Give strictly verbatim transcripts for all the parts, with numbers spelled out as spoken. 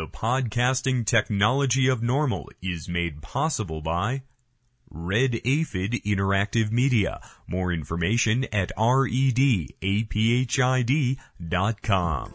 The podcasting technology of NORML is made possible by Red Aphid Interactive Media. More information at redaphid dot com.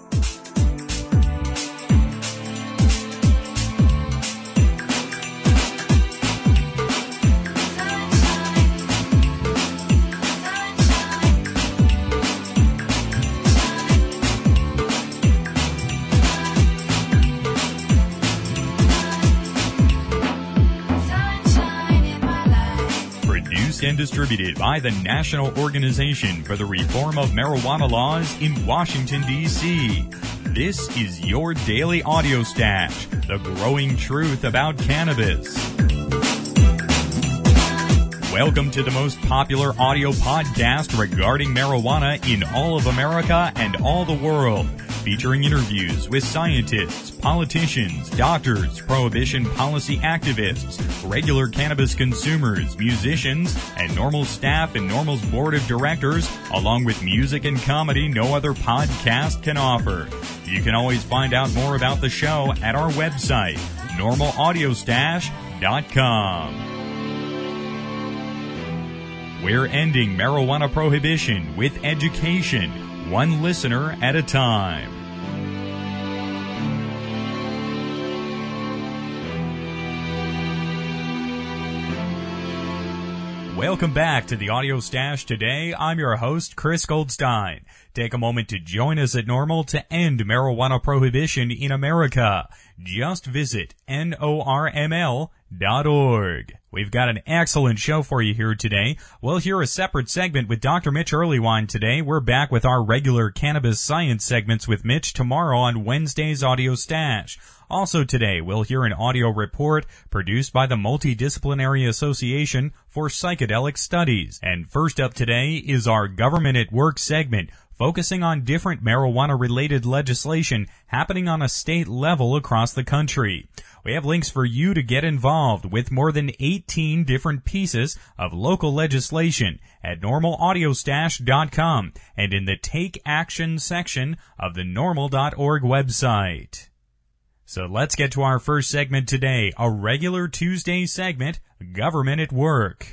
And distributed by the National Organization for the Reform of Marijuana Laws in Washington, D C This is your daily audio stash, the growing truth about cannabis. Welcome to the most popular audio podcast regarding marijuana in all of America and all the world, featuring interviews with scientists, politicians, doctors, prohibition policy activists, regular cannabis consumers, musicians, and NORML staff and NORML's board of directors, along with music and comedy no other podcast can offer. You can always find out more about the show at our website, normal audio stash dot com. We're ending marijuana prohibition with education, one listener at a time. Welcome back to the Audio Stash. Today, I'm your host, Chris Goldstein. Take a moment to join us at NORML to end marijuana prohibition in America. Just visit N O R M L dot org. We've got an excellent show for you here today. We'll hear a separate segment with Doctor Mitch Earlywine today. We're back with our regular cannabis science segments with Mitch tomorrow on Wednesday's Audio Stash. Also today, we'll hear an audio report produced by the Multidisciplinary Association for Psychedelic Studies. And first up today is our Government at Work segment, focusing on different marijuana-related legislation happening on a state level across the country. We have links for you to get involved with more than eighteen different pieces of local legislation at normal audio stash dot com and in the Take Action section of the normal dot org website. So let's get to our first segment today, a regular Tuesday segment, Government at Work.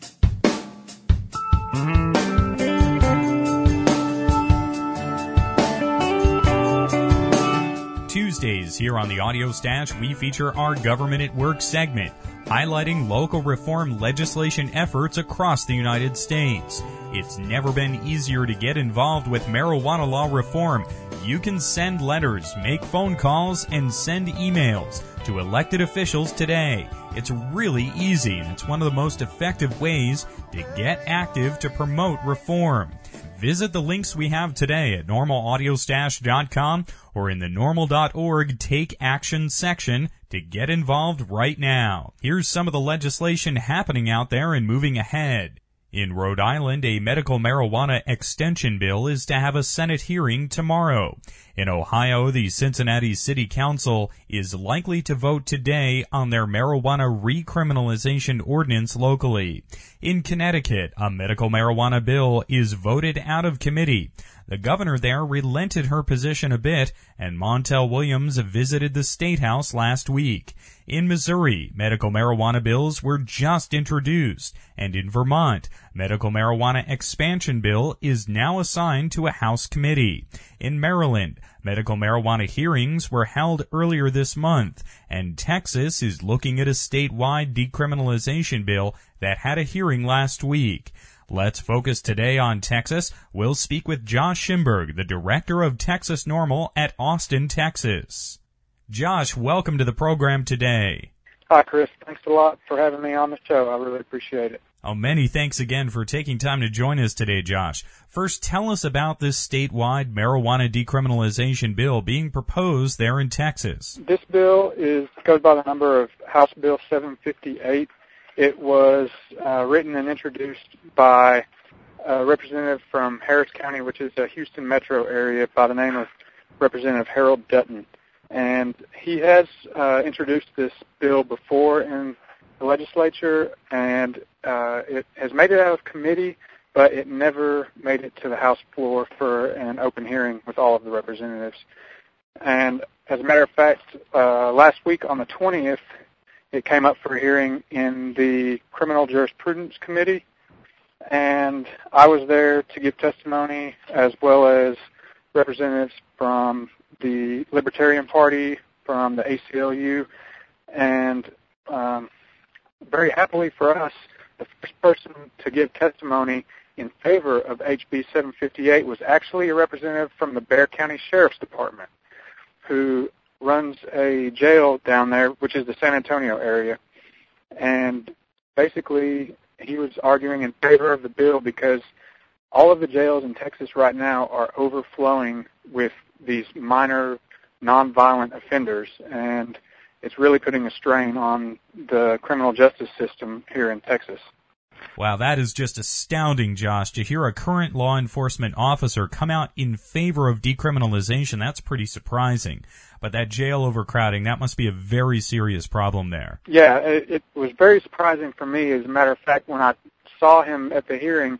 Tuesdays here on the Audio Stash, we feature our Government at Work segment, highlighting local reform legislation efforts across the United States. It's never been easier to get involved with marijuana law reform. You can send letters, make phone calls, and send emails to elected officials today. It's really easy, and it's one of the most effective ways to get active to promote reform. Visit the links we have today at normal audio stash dot com or in the normal dot org Take Action section to get involved right now. Here's some of the legislation happening out there and moving ahead. In Rhode Island, a medical marijuana extension bill is to have a Senate hearing tomorrow. In Ohio, the Cincinnati City Council is likely to vote today on their marijuana recriminalization ordinance locally. In Connecticut, a medical marijuana bill is voted out of committee. The governor there relented her position a bit, and Montel Williams visited the State House last week. In Missouri, medical marijuana bills were just introduced, and in Vermont, medical marijuana expansion bill is now assigned to a House committee. In Maryland, medical marijuana hearings were held earlier this month, and Texas is looking at a statewide decriminalization bill that had a hearing last week. Let's focus today on Texas. We'll speak with Josh Shimberg, the director of Texas NORML at Austin, Texas. Josh, welcome to the program today. Hi, Chris. Thanks a lot for having me on the show. I really appreciate it. Oh, many thanks again for taking time to join us today, Josh. First, tell us about this statewide marijuana decriminalization bill being proposed there in Texas. This bill is goes by the number of House Bill seven fifty-eight. It was uh, written and introduced by a representative from Harris County, which is a Houston metro area, by the name of Representative Harold Dutton. And he has uh, introduced this bill before in the legislature, and uh, it has made it out of committee, but it never made it to the House floor for an open hearing with all of the representatives. And as a matter of fact, uh, last week on the twentieth, it came up for hearing in the Criminal Jurisprudence Committee, and I was there to give testimony as well as representatives from the Libertarian Party, from the A C L U, and um, very happily for us, the first person to give testimony in favor of H B seven fifty-eight was actually a representative from the Bexar County Sheriff's Department, who runs a jail down there, which is the San Antonio area. And basically, he was arguing in favor of the bill because all of the jails in Texas right now are overflowing with these minor nonviolent offenders, and it's really putting a strain on the criminal justice system here in Texas. Wow, that is just astounding, Josh. To hear a current law enforcement officer come out in favor of decriminalization, that's pretty surprising. But that jail overcrowding, that must be a very serious problem there. Yeah, it, it was very surprising for me. As a matter of fact, when I saw him at the hearing,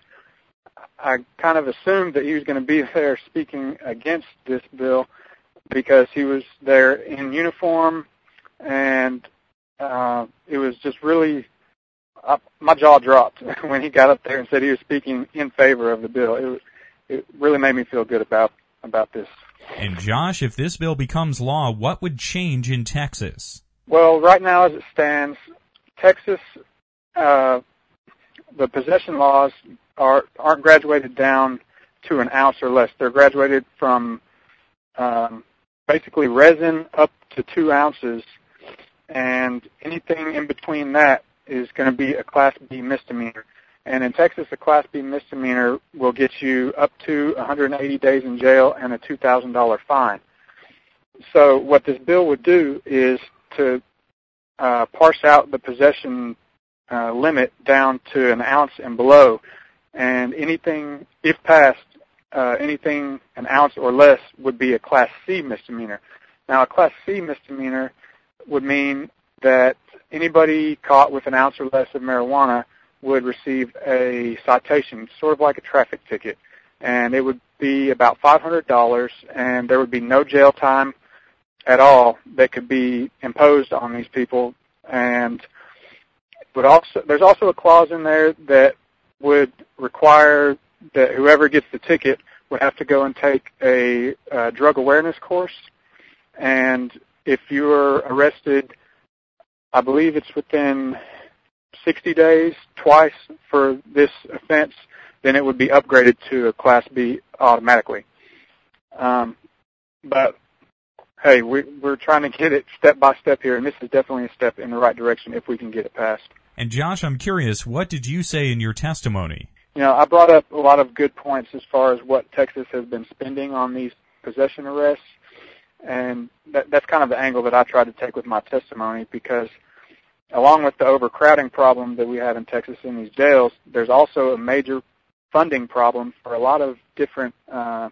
I kind of assumed that he was going to be there speaking against this bill because he was there in uniform, and uh, it was just really... I, my jaw dropped when he got up there and said he was speaking in favor of the bill. It, it really made me feel good about about this. And Josh, if this bill becomes law, what would change in Texas? Well, right now as it stands, Texas, uh, the possession laws are, aren't graduated down to an ounce or less. They're graduated from um, basically resin up to two ounces, and anything in between that is going to be a Class B misdemeanor. And in Texas, a Class B misdemeanor will get you up to one hundred eighty days in jail and a two thousand dollars fine. So what this bill would do is to uh, parse out the possession uh, limit down to an ounce and below. And anything, if passed, uh, anything an ounce or less would be a Class C misdemeanor. Now, a Class C misdemeanor would mean that anybody caught with an ounce or less of marijuana would receive a citation, sort of like a traffic ticket, and it would be about five hundred dollars, and there would be no jail time at all that could be imposed on these people. And would also there's also a clause in there that would require that whoever gets the ticket would have to go and take a, a drug awareness course, and if you were arrested, I believe it's within sixty days, twice for this offense, then it would be upgraded to a Class B automatically. Um, but, hey, we, we're trying to get it step by step here, and this is definitely a step in the right direction if we can get it passed. And, Josh, I'm curious, what did you say in your testimony? You know, I brought up a lot of good points as far as what Texas has been spending on these possession arrests, and that, that's kind of the angle that I tried to take with my testimony, because along with the overcrowding problem that we have in Texas in these jails, there's also a major funding problem for a lot of different, uh,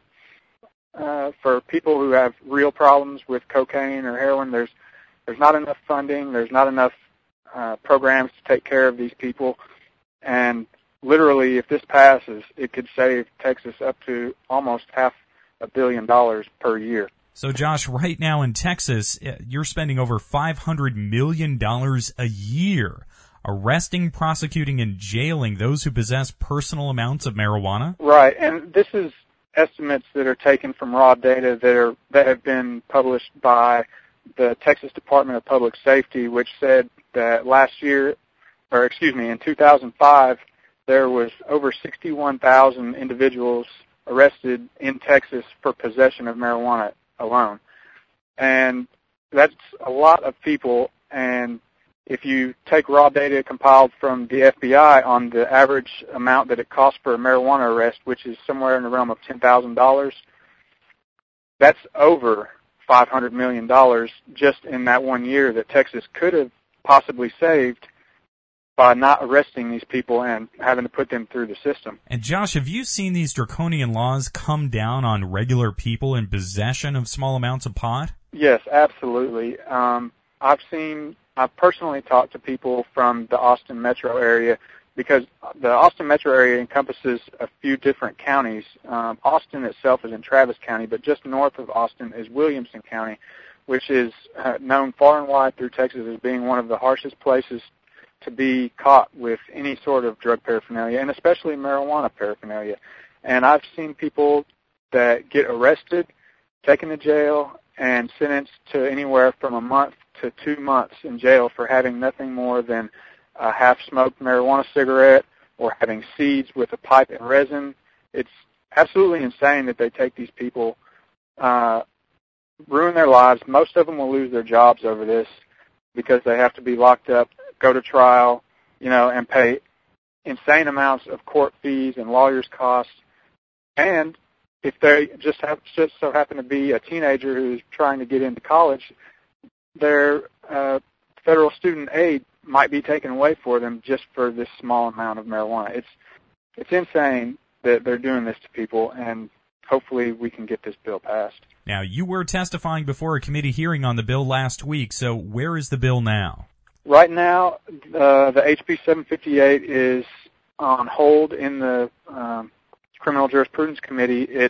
uh, for people who have real problems with cocaine or heroin. There's there's not enough funding. There's not enough uh, programs to take care of these people. And literally, if this passes, it could save Texas up to almost half a billion dollars per year. So, Josh, right now in Texas, you're spending over five hundred million dollars a year arresting, prosecuting, and jailing those who possess personal amounts of marijuana? Right, and this is estimates that are taken from raw data that are that have been published by the Texas Department of Public Safety, which said that last year, or excuse me, in two thousand five, there was over sixty-one thousand individuals arrested in Texas for possession of marijuana alone. And that's a lot of people, and if you take raw data compiled from the F B I on the average amount that it costs for a marijuana arrest, which is somewhere in the realm of ten thousand dollars, that's over five hundred million dollars just in that one year that Texas could have possibly saved by not arresting these people and having to put them through the system. And Josh, have you seen these draconian laws come down on regular people in possession of small amounts of pot? Yes, absolutely. Um, I've seen, I've personally talked to people from the Austin metro area, because the Austin metro area encompasses a few different counties. Um, Austin itself is in Travis County, but just north of Austin is Williamson County, which is uh, known far and wide through Texas as being one of the harshest places to be caught with any sort of drug paraphernalia, and especially marijuana paraphernalia. And I've seen people that get arrested, taken to jail, and sentenced to anywhere from a month to two months in jail for having nothing more than a half-smoked marijuana cigarette or having seeds with a pipe and resin. It's absolutely insane that they take these people, uh, ruin their lives. Most of them will lose their jobs over this because they have to be locked up, go to trial, you know, and pay insane amounts of court fees and lawyers' costs. And if they just have just so happen to be a teenager who's trying to get into college, their uh, federal student aid might be taken away for them just for this small amount of marijuana. It's it's insane that they're doing this to people, and hopefully we can get this bill passed. Now, you were testifying before a committee hearing on the bill last week, so where is the bill now? Right now, uh, the H B seven fifty-eight is on hold in the um, Criminal Jurisprudence Committee. It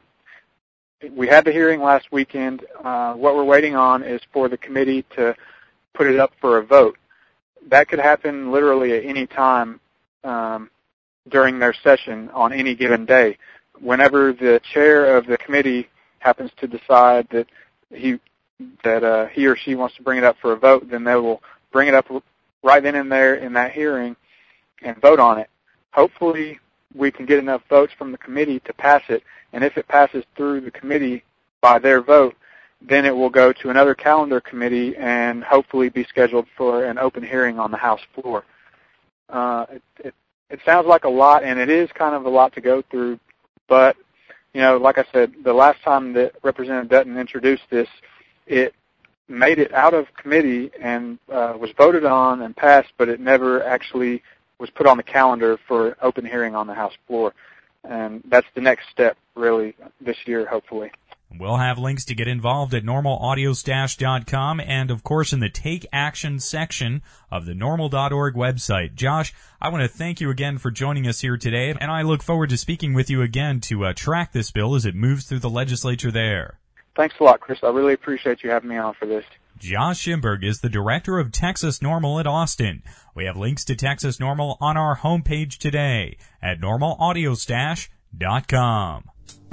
we had the hearing last weekend. Uh, what we're waiting on is for the committee to put it up for a vote. That could happen literally at any time um, during their session on any given day. Whenever the chair of the committee happens to decide that he that uh, he or she wants to bring it up for a vote, then they will bring it up right then and there in that hearing and vote on it. Hopefully we can get enough votes from the committee to pass it, and if it passes through the committee by their vote, then it will go to another calendar committee and hopefully be scheduled for an open hearing on the House floor. Uh, it, it, it sounds like a lot, and it is kind of a lot to go through, but, you know, like I said, the last time that Representative Dutton introduced this, it made it out of committee and uh, was voted on and passed, but it never actually was put on the calendar for an open hearing on the House floor. And that's the next step, really, this year, hopefully. We'll have links to get involved at normal audio stash dot com and, of course, in the Take Action section of the normal dot org website. Josh, I want to thank you again for joining us here today, and I look forward to speaking with you again to uh, track this bill as it moves through the legislature there. Thanks a lot, Chris. I really appreciate you having me on for this. Josh Shimberg is the director of Texas Normal at Austin. We have links to Texas Normal on our homepage today at normal audio stash dot com.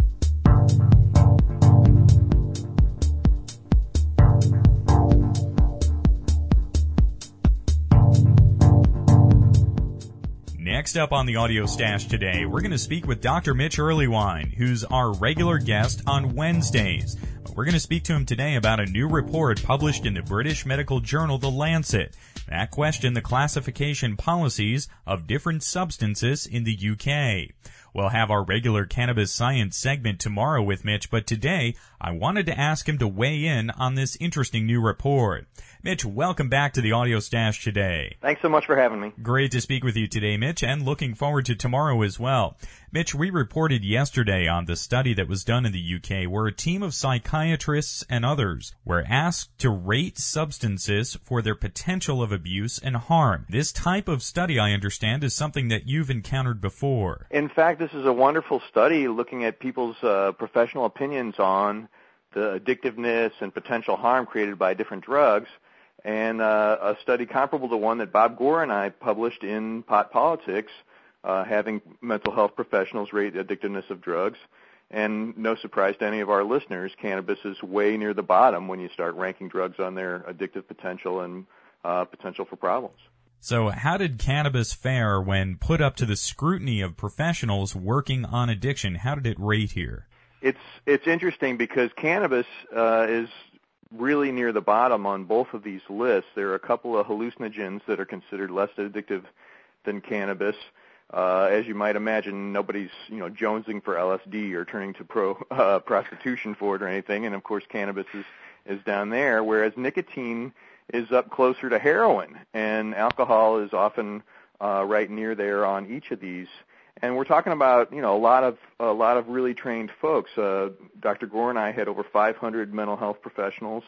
Next up on the Audio Stash today, we're going to speak with Doctor Mitch Earleywine, who's our regular guest on Wednesdays. We're going to speak to him today about a new report published in the British medical journal The Lancet that questioned the classification policies of different substances in the U K. We'll have our regular cannabis science segment tomorrow with Mitch, but today I wanted to ask him to weigh in on this interesting new report. Mitch, welcome back to the Audio Stash today. Thanks so much for having me. Great to speak with you today, Mitch, and looking forward to tomorrow as well. Mitch, we reported yesterday on the study that was done in the U K where a team of psychiatrists and others were asked to rate substances for their potential of abuse and harm. This type of study, I understand, is something that you've encountered before. In fact, this is a wonderful study looking at people's uh, professional opinions on the addictiveness and potential harm created by different drugs. And uh, a study comparable to one that Bob Gore and I published in Pot Politics, uh, having mental health professionals rate the addictiveness of drugs. And no surprise to any of our listeners, cannabis is way near the bottom when you start ranking drugs on their addictive potential and uh, potential for problems. So how did cannabis fare when put up to the scrutiny of professionals working on addiction? How did it rate here? It's it's interesting because cannabis uh, is really near the bottom on both of these lists. There are a couple of hallucinogens that are considered less addictive than cannabis. Uh, as you might imagine, nobody's, you know, jonesing for L S D or turning to pro uh, prostitution for it or anything. And of course, cannabis is, is down there, whereas nicotine is up closer to heroin, and alcohol is often uh, right near there on each of these. And we're talking about, you know, a lot of a lot of really trained folks. Uh, Doctor Gore and I had over five hundred mental health professionals,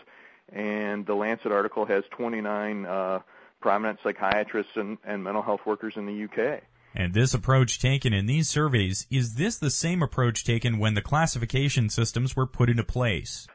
and the Lancet article has twenty-nine uh, prominent psychiatrists and, and mental health workers in the U K. And this approach taken in these surveys, is this the same approach taken when the classification systems were put into place?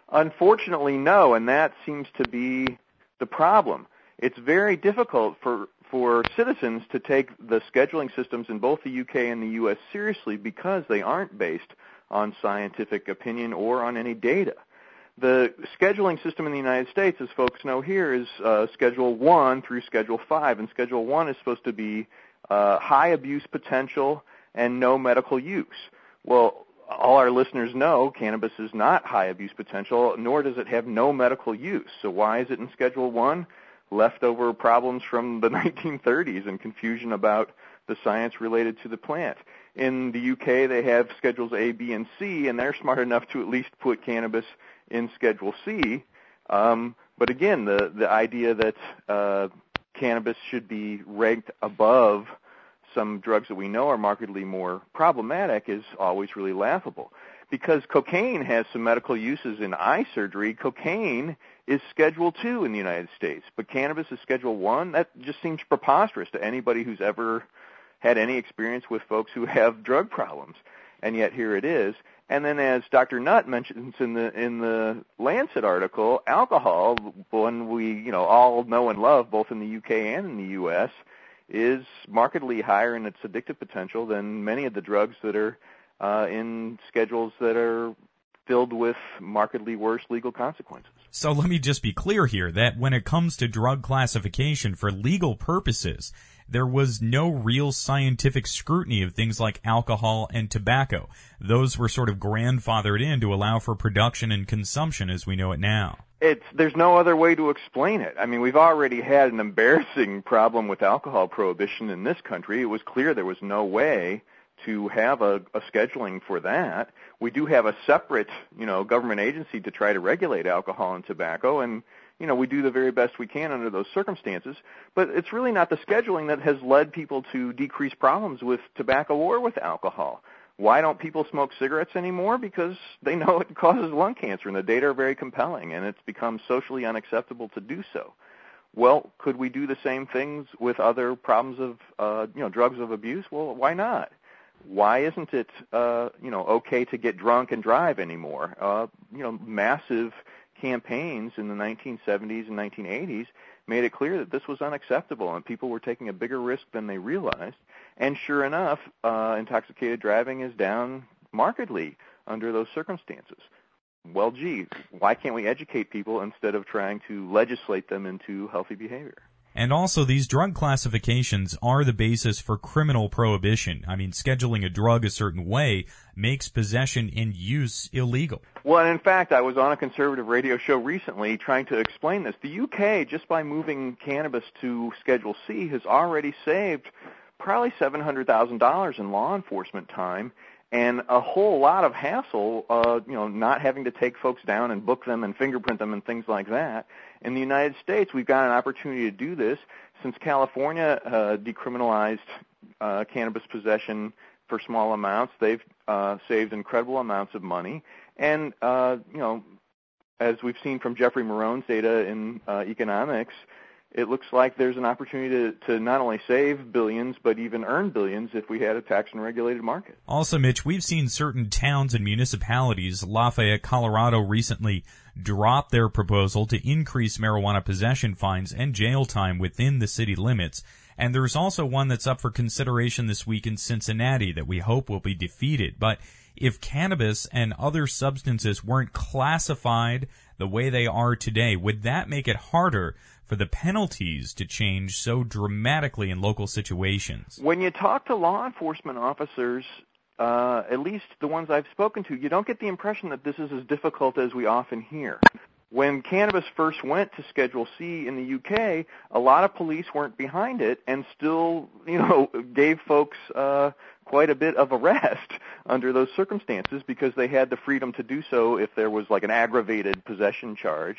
Unfortunately, no, and that seems to be the problem. It's very difficult for, for citizens to take the scheduling systems in both the U K and the U S seriously because they aren't based on scientific opinion or on any data. The scheduling system in the United States, as folks know here, is uh, Schedule one through Schedule five, and Schedule one is supposed to be uh, high abuse potential and no medical use. Well, all our listeners know cannabis is not high abuse potential, nor does it have no medical use. So why is it in Schedule one? Leftover problems from the nineteen thirties and confusion about the science related to the plant. In the U K, they have Schedules A, B, and C, and they're smart enough to at least put cannabis in Schedule C. Um, but again, the, the idea that uh, cannabis should be ranked above some drugs that we know are markedly more problematic is always really laughable. Because cocaine has some medical uses in eye surgery, cocaine is Schedule two in the United States, but cannabis is Schedule one. That just seems preposterous to anybody who's ever had any experience with folks who have drug problems, and yet here it is. And then, as Doctor Nutt mentions in the in the Lancet article, alcohol, one we you know all know and love both in the U K and in the U S, is markedly higher in its addictive potential than many of the drugs that are uh, in schedules that are filled with markedly worse legal consequences. So let me just be clear here that when it comes to drug classification for legal purposes, there was no real scientific scrutiny of things like alcohol and tobacco. Those were sort of grandfathered in to allow for production and consumption as we know it now. It's, there's no other way to explain it. I mean, we've already had an embarrassing problem with alcohol prohibition in this country. It was clear there was no way to have a, a scheduling for that. We do have a separate, you know, government agency to try to regulate alcohol and tobacco, and, you know, we do the very best we can under those circumstances. But it's really not the scheduling that has led people to decrease problems with tobacco or with alcohol. Why don't people smoke cigarettes anymore? Because they know it causes lung cancer, and the data are very compelling, and it's become socially unacceptable to do so. Well, could we do the same things with other problems of, uh, you know, drugs of abuse? Well, why not? Why isn't it, uh, you know, okay to get drunk and drive anymore? Uh, you know, massive campaigns in the nineteen seventies and nineteen eighties made it clear that this was unacceptable, and people were taking a bigger risk than they realized. And sure enough, uh, intoxicated driving is down markedly under those circumstances. Well, gee, why can't we educate people instead of trying to legislate them into healthy behavior? And also, these drug classifications are the basis for criminal prohibition. I mean, scheduling a drug a certain way makes possession and use illegal. Well, and in fact, I was on a conservative radio show recently trying to explain this. The U K, just by moving cannabis to Schedule C, has already saved probably seven hundred thousand dollars in law enforcement time and a whole lot of hassle, uh, you know, not having to take folks down and book them and fingerprint them and things like that. In the United States, we've got an opportunity to do this. Since California uh, decriminalized uh, cannabis possession for small amounts, they've uh, saved incredible amounts of money. And, uh, you know, as we've seen from Jeffrey Marone's data in uh, economics, it looks like there's an opportunity to, to not only save billions, but even earn billions if we had a tax and regulated market. Also, Mitch, we've seen certain towns and municipalities, Lafayette, Colorado, recently drop their proposal to increase marijuana possession fines and jail time within the city limits. And there's also one that's up for consideration this week in Cincinnati that we hope will be defeated. But if cannabis and other substances weren't classified the way they are today, would that make it harder for the penalties to change so dramatically in local situations? When you talk to law enforcement officers, uh, at least the ones I've spoken to, you don't get the impression that this is as difficult as we often hear. When cannabis first went to Schedule C in the U K, a lot of police weren't behind it and still, you know, gave folks uh, quite a bit of arrest under those circumstances because they had the freedom to do so if there was like an aggravated possession charge.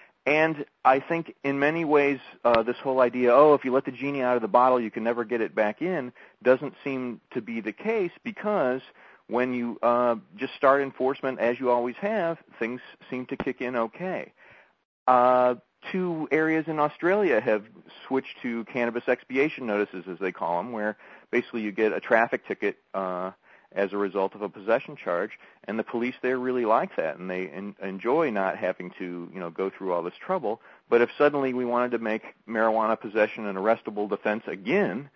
And I think in many ways uh, this whole idea, oh, if you let the genie out of the bottle, you can never get it back in, doesn't seem to be the case because when you uh, just start enforcement, as you always have, things seem to kick in okay. Uh, two areas in Australia have switched to cannabis expiation notices, as they call them, where basically you get a traffic ticket uh, as a result of a possession charge, and the police there really like that, and they en- enjoy not having to, you know, go through all this trouble. But if suddenly we wanted to make marijuana possession an arrestable defense again,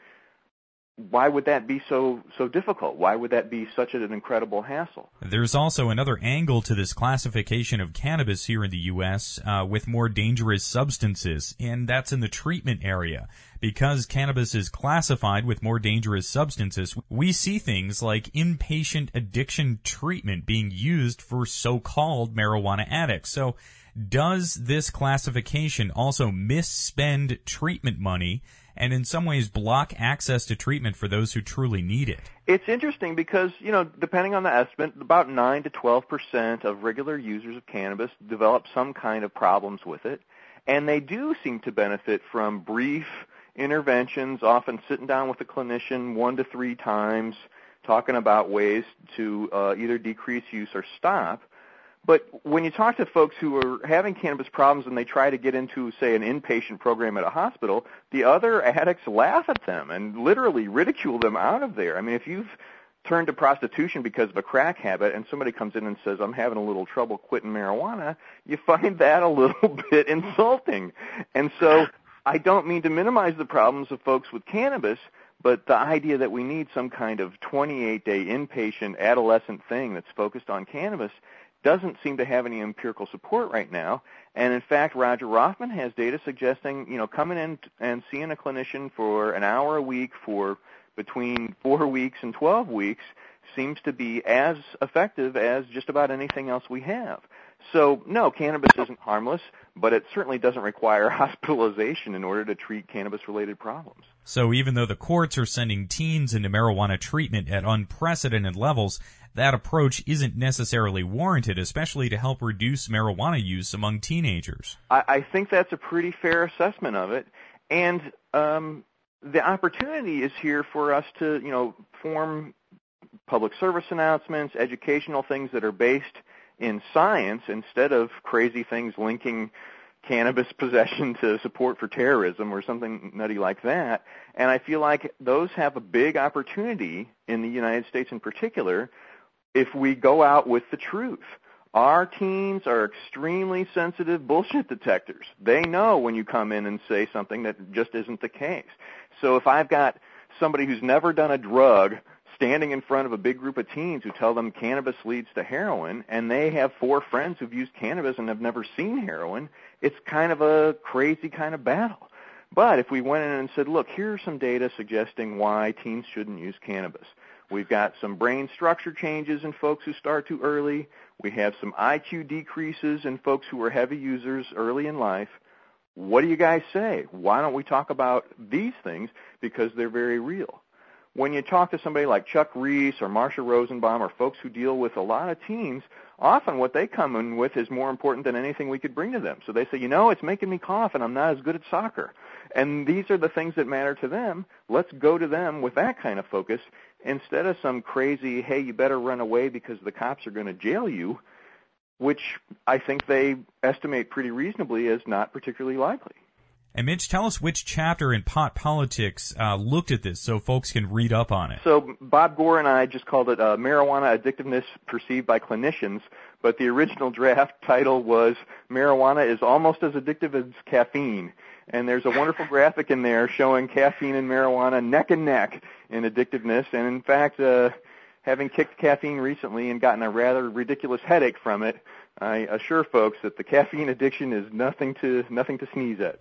why would that be so so difficult? Why would that be such an incredible hassle? There's also another angle to this classification of cannabis here in the U S uh, with more dangerous substances, and that's in the treatment area. Because cannabis is classified with more dangerous substances, we see things like inpatient addiction treatment being used for so-called marijuana addicts. So does this classification also misspend treatment money and in some ways block access to treatment for those who truly need it? It's interesting because, you know, depending on the estimate, about nine to twelve percent of regular users of cannabis develop some kind of problems with it, and they do seem to benefit from brief interventions, often sitting down with a clinician one to three times, talking about ways to uh, either decrease use or stop. But when you talk to folks who are having cannabis problems and they try to get into, say, an inpatient program at a hospital, the other addicts laugh at them and literally ridicule them out of there. I mean, if you've turned to prostitution because of a crack habit and somebody comes in and says, I'm having a little trouble quitting marijuana, you find that a little bit insulting. And so I don't mean to minimize the problems of folks with cannabis, but the idea that we need some kind of twenty-eight day inpatient adolescent thing that's focused on cannabis doesn't seem to have any empirical support right now. And in fact, Roger Rothman has data suggesting, you know, coming in and seeing a clinician for an hour a week for between four weeks and twelve weeks seems to be as effective as just about anything else we have. So, no, cannabis isn't harmless, but it certainly doesn't require hospitalization in order to treat cannabis-related problems. So even though the courts are sending teens into marijuana treatment at unprecedented levels, that approach isn't necessarily warranted, especially to help reduce marijuana use among teenagers. I, I think that's a pretty fair assessment of it. And um, the opportunity is here for us to, you know, form public service announcements, educational things that are based in science instead of crazy things linking cannabis possession to support for terrorism or something nutty like that. And I feel like those have a big opportunity in the United States in particular if we go out with the truth. Our teens are extremely sensitive bullshit detectors. They know when you come in and say something that just isn't the case. So if I've got somebody who's never done a drug standing in front of a big group of teens who tell them cannabis leads to heroin, and they have four friends who've used cannabis and have never seen heroin, it's kind of a crazy kind of battle. But if we went in and said, look, here are some data suggesting why teens shouldn't use cannabis. We've got some brain structure changes in folks who start too early. We have some I Q decreases in folks who are heavy users early in life. What do you guys say? Why don't we talk about these things? Because they're very real. When you talk to somebody like Chuck Reese or Marsha Rosenbaum or folks who deal with a lot of teens, often what they come in with is more important than anything we could bring to them. So they say, you know, it's making me cough and I'm not as good at soccer. And these are the things that matter to them. Let's go to them with that kind of focus instead of some crazy, hey, you better run away because the cops are going to jail you, which I think they estimate pretty reasonably as not particularly likely. And Mitch, tell us which chapter in Pot Politics uh, looked at this so folks can read up on it. So Bob Gore and I just called it uh, Marijuana Addictiveness Perceived by Clinicians, but the original draft title was Marijuana is Almost as Addictive as Caffeine. And there's a wonderful graphic in there showing caffeine and marijuana neck and neck in addictiveness. And in fact, uh, having kicked caffeine recently and gotten a rather ridiculous headache from it, I assure folks that the caffeine addiction is nothing to nothing to sneeze at.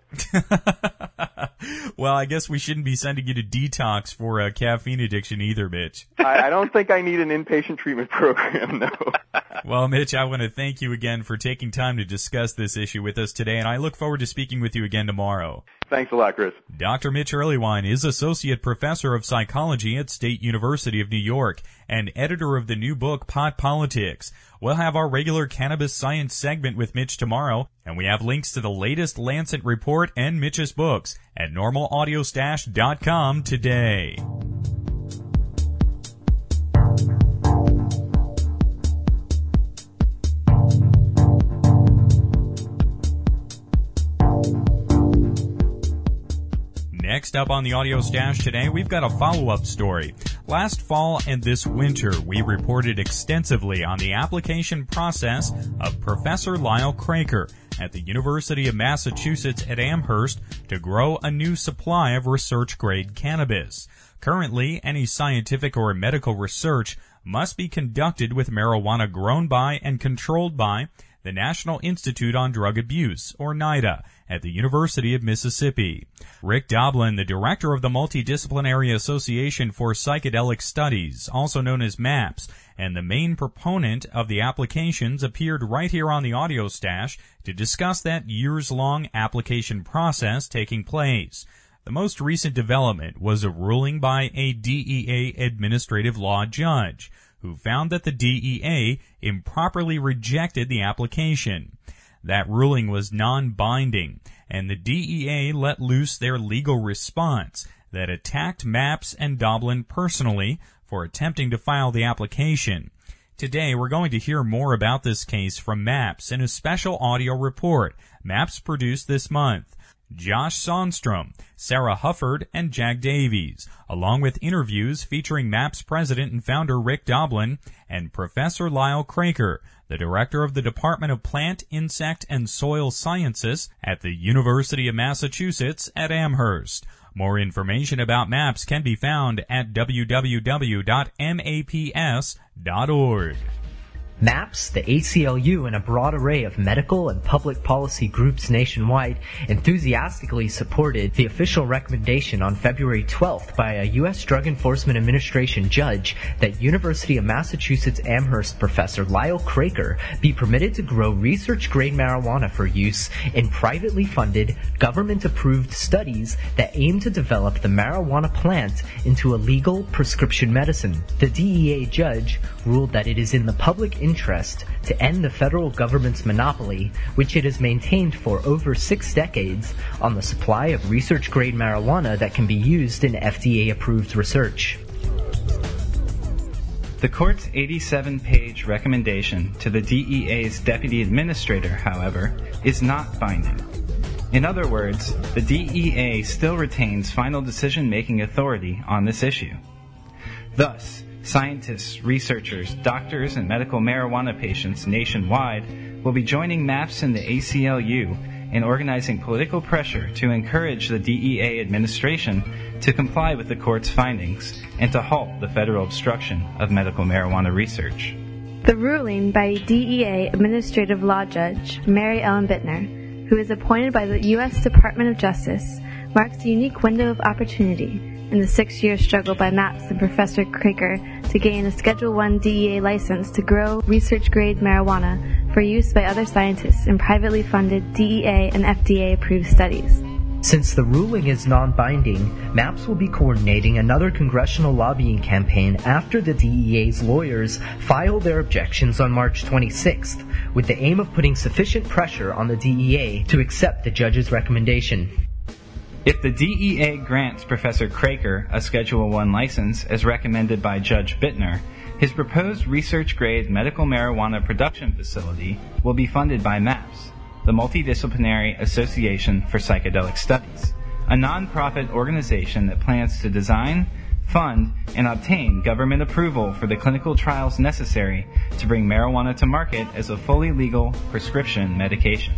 Well, I guess we shouldn't be sending you to detox for a caffeine addiction either, Mitch. I, I don't think I need an inpatient treatment program, no. Well, Mitch, I want to thank you again for taking time to discuss this issue with us today, and I look forward to speaking with you again tomorrow. Thanks a lot, Chris. Doctor Mitch Earleywine is Associate Professor of Psychology at State University of New York and editor of the new book, Pot Politics. We'll have our regular cannabis science segment with Mitch tomorrow, and we have links to the latest Lancet report and Mitch's books at normal audio stash dot com today. Next up on the Audio Stash today, we've got a follow-up story. Last fall and this winter, we reported extensively on the application process of Professor Lyle Kraker at the University of Massachusetts at Amherst to grow a new supply of research-grade cannabis. Currently, any scientific or medical research must be conducted with marijuana grown by and controlled by the National Institute on Drug Abuse, or NIDA, at the University of Mississippi. Rick Doblin, the director of the Multidisciplinary Association for Psychedelic Studies, also known as MAPS, and the main proponent of the applications, appeared right here on the Audio Stash to discuss that years-long application process taking place. The most recent development was a ruling by a D E A administrative law judge, who found that the D E A improperly rejected the application. That ruling was non-binding, and the D E A let loose their legal response that attacked MAPS and Doblin personally for attempting to file the application. Today, we're going to hear more about this case from MAPS in a special audio report MAPS produced this month. Josh Sonstrom, Sarah Hufford, and Jack Davies, along with interviews featuring MAPS president and founder Rick Doblin and Professor Lyle Kraker, the director of the Department of Plant, Insect, and Soil Sciences at the University of Massachusetts at Amherst. More information about MAPS can be found at w w w dot maps dot org. MAPS, the A C L U, and a broad array of medical and public policy groups nationwide enthusiastically supported the official recommendation on February twelfth by a U S Drug Enforcement Administration judge that University of Massachusetts Amherst professor Lyle Kraker be permitted to grow research-grade marijuana for use in privately funded, government-approved studies that aim to develop the marijuana plant into a legal prescription medicine. The D E A judge ruled that it is in the public interest to end the federal government's monopoly, which it has maintained for over six decades, on the supply of research-grade marijuana that can be used in F D A-approved research. The court's eighty-seven page recommendation to the D E A's deputy administrator, however, is not binding. In other words, the D E A still retains final decision-making authority on this issue. Thus, scientists, researchers, doctors, and medical marijuana patients nationwide will be joining MAPS and the A C L U in organizing political pressure to encourage the D E A administration to comply with the court's findings and to halt the federal obstruction of medical marijuana research. The ruling by D E A Administrative Law Judge Mary Ellen Bittner, who is appointed by the U S Department of Justice, marks a unique window of opportunity in the six-year struggle by MAPS and Professor Kraker to gain a Schedule one D E A license to grow research-grade marijuana for use by other scientists in privately funded D E A and F D A-approved studies. Since the ruling is non-binding, MAPS will be coordinating another congressional lobbying campaign after the D E A's lawyers file their objections on March twenty-sixth, with the aim of putting sufficient pressure on the D E A to accept the judge's recommendation. If the D E A grants Professor Kraker a Schedule one license as recommended by Judge Bittner, his proposed research-grade medical marijuana production facility will be funded by MAPS, the Multidisciplinary Association for Psychedelic Studies, a non-profit organization that plans to design, fund, and obtain government approval for the clinical trials necessary to bring marijuana to market as a fully legal prescription medication.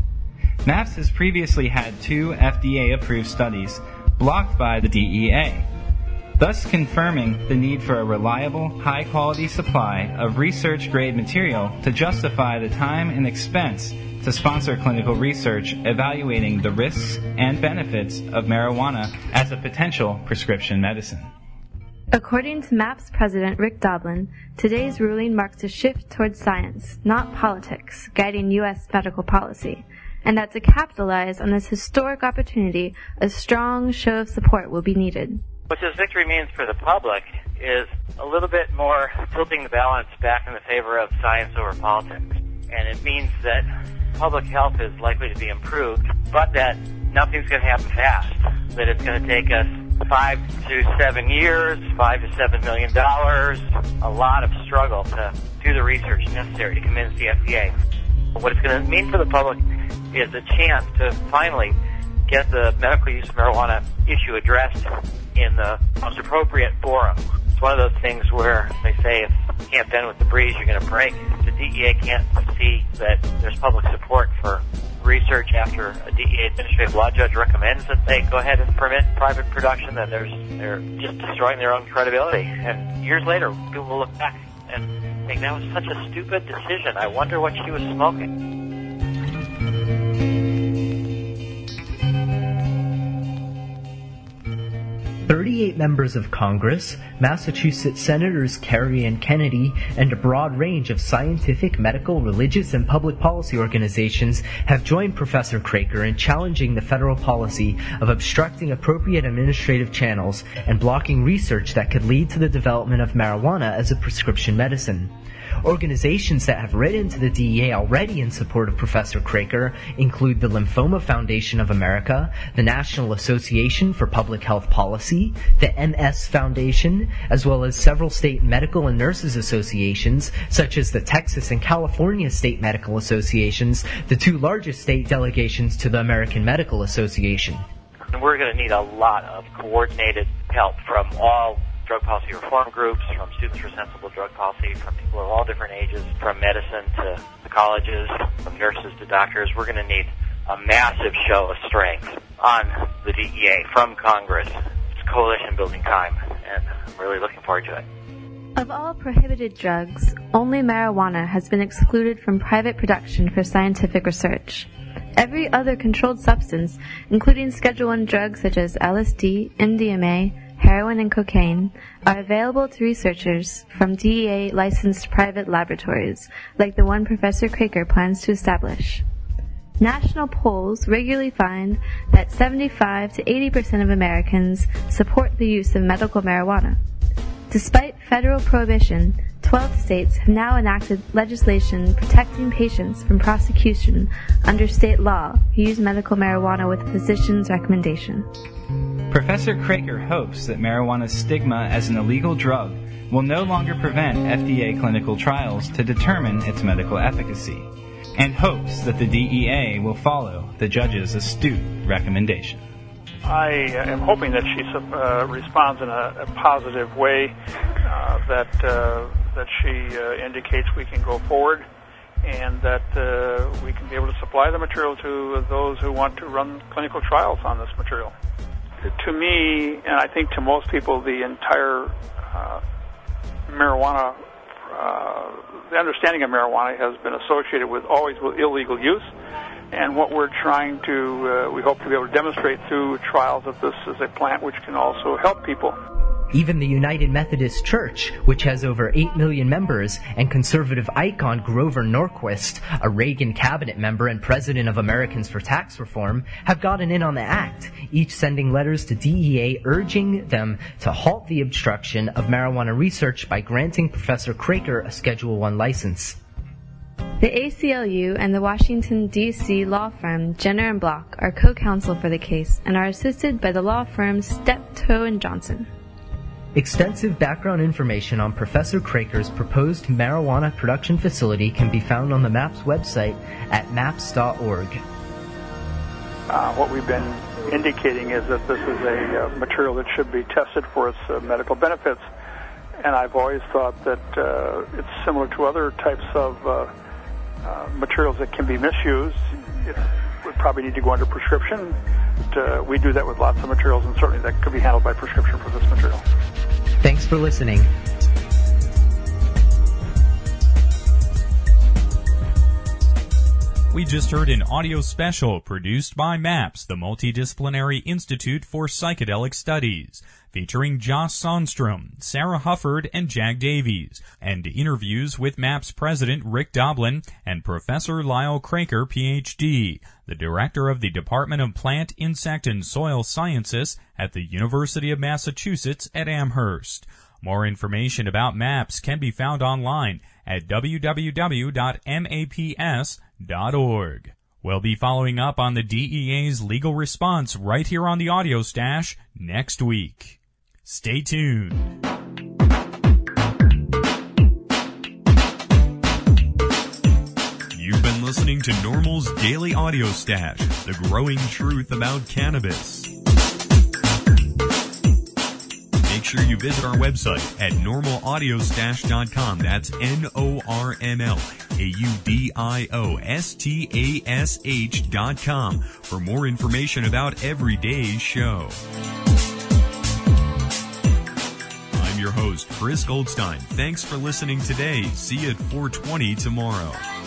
MAPS has previously had two F D A-approved studies blocked by the D E A, thus confirming the need for a reliable, high-quality supply of research-grade material to justify the time and expense to sponsor clinical research evaluating the risks and benefits of marijuana as a potential prescription medicine. According to MAPS President Rick Doblin, today's ruling marks a shift towards science, not politics, guiding U S medical policy, and that to capitalize on this historic opportunity, a strong show of support will be needed. What this victory means for the public is a little bit more tilting the balance back in the favor of science over politics. And it means that public health is likely to be improved, but that nothing's going to happen fast. That it's going to take us five to seven years, five to seven million dollars, a lot of struggle to do the research necessary to convince the F D A. What it's going to mean for the public is a chance to finally get the medical use of marijuana issue addressed in the most appropriate forum. It's one of those things where they say if you can't bend with the breeze, you're going to break. If the D E A can't see that there's public support for research after a D E A administrative law judge recommends that they go ahead and permit private production, then there's, they're just destroying their own credibility. And years later, people will look back and think that was such a stupid decision. I wonder what she was smoking. thirty-eight members of Congress, Massachusetts Senators Kerry and Kennedy, and a broad range of scientific, medical, religious, and public policy organizations have joined Professor Craker in challenging the federal policy of obstructing appropriate administrative channels and blocking research that could lead to the development of marijuana as a prescription medicine. Organizations that have written to the D E A already in support of Professor Craker include the Lymphoma Foundation of America, the National Association for Public Health Policy, the M S Foundation, as well as several state medical and nurses associations, such as the Texas and California State Medical Associations, the two largest state delegations to the American Medical Association. And we're going to need a lot of coordinated help from all drug policy reform groups, from Students for Sensible Drug Policy, from people of all different ages, from medicine to the colleges, from nurses to doctors. We're going to need a massive show of strength on the D E A from Congress. It's coalition building time, and I'm really looking forward to it. Of all prohibited drugs, only marijuana has been excluded from private production for scientific research. Every other controlled substance, including Schedule one drugs such as L S D, M D M A, heroin, and cocaine, are available to researchers from D E A-licensed private laboratories, like the one Professor Craker plans to establish. National polls regularly find that seventy-five to eighty percent of Americans support the use of medical marijuana. Despite federal prohibition, twelve states have now enacted legislation protecting patients from prosecution under state law who use medical marijuana with a physician's recommendation. Professor Craker hopes that marijuana's stigma as an illegal drug will no longer prevent F D A clinical trials to determine its medical efficacy, and hopes that the D E A will follow the judge's astute recommendation. I am hoping that she uh, responds in a, a positive way, uh, that uh, that she uh, indicates we can go forward, and that uh, we can be able to supply the material to those who want to run clinical trials on this material. To me, and I think to most people, the entire uh, marijuana, uh, the understanding of marijuana has been associated with always with illegal use. And what we're trying to, uh, we hope to be able to demonstrate through trials that this is a plant which can also help people. Even the United Methodist Church, which has over eight million members, and conservative icon Grover Norquist, a Reagan cabinet member and president of Americans for Tax Reform, have gotten in on the act, each sending letters to D E A urging them to halt the obstruction of marijuana research by granting Professor Craker a Schedule one license. The A C L U and the Washington, D C law firm Jenner and Block are co-counsel for the case and are assisted by the law firms Steptoe and Johnson. Extensive background information on Professor Craker's proposed marijuana production facility can be found on the MAPS website at maps dot org. Uh, what we've been indicating is that this is a uh, material that should be tested for its uh, medical benefits. And I've always thought that uh, it's similar to other types of uh, uh, materials that can be misused. It would probably need to go under prescription. But, uh, we do that with lots of materials, and certainly that could be handled by prescription for this material. Thanks for listening. We just heard an audio special produced by MAPS, the Multidisciplinary Institute for Psychedelic Studies, featuring Joss Sonstrom, Sarah Hufford, and Jag Davies, and interviews with MAPS President Rick Doblin and Professor Lyle Craker, P H D, the Director of the Department of Plant, Insect, and Soil Sciences at the University of Massachusetts at Amherst. More information about MAPS can be found online at w w w dot maps dot org. We'll be following up on the D E A's legal response right here on the Audio Stash next week. Stay tuned. You've been listening to Normal's Daily Audio Stash, the growing truth about cannabis. Make sure you visit our website at normal audio stash dot com. That's N O R M L A U D I O S T A S H dot com for more information about every day's show. I'm your host, Chris Goldstein. Thanks for listening today. See you at four twenty tomorrow.